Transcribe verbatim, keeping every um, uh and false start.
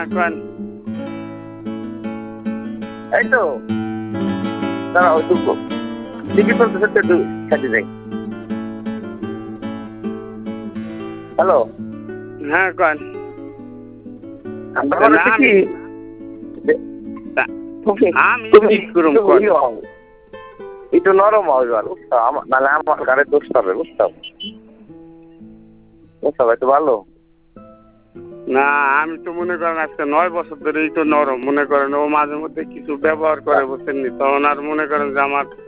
কোন এই তো দাঁড়াও দুঃখ টিভি চলতেছে তো একটু কাটি যাই। হ্যালো হ্যাঁ কোন ব্যাপার হচ্ছে কি আমি ঠিক করুম কোন একটু নরম হবে এবার বুঝছো, নাহলে আমার গাড়ি দোষ হবে বুঝছো বুঝছো একটু ভালো। না আমি তো মনে করেন আজকে নয় বছর ধরেই তো নরম মনে করেন, ও মাঝে মধ্যে কিছু ব্যবহার করে বুঝছেন নি, তখন আর মনে করেন যে আমার